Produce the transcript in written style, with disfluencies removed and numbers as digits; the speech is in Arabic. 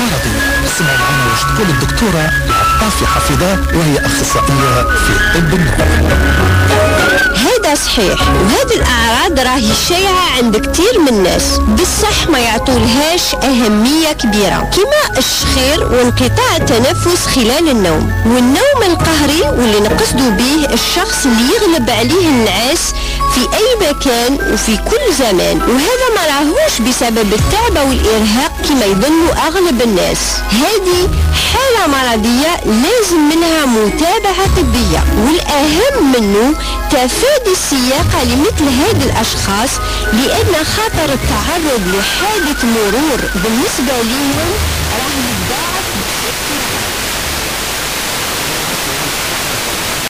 مرضي. اسمعوا معنا واش تقول الدكتورة العطافي حفيظة وهي أخصائية في طب النوم. هذا صحيح، وهذه الأعراض راهي شائعة عند كتير من الناس، بصح ما يعطولهاش أهمية كبيرة، كما الشخير وانقطاع التنفس خلال النوم، والنوم القهري واللي نقصدوا به الشخص اللي يغلب عليه النعاس في أي مكان وفي كل زمان، وهذا ما راهوش بسبب التعب أو الإرهاق كما يظن أغلب الناس. هذه حالة مرضية لازم منها متابعة طبية، والأهم منه تفادي السياقة لمثل هذه الأشخاص، لأن خطر التعرض لحادث مرور بالنسبة لهم راهي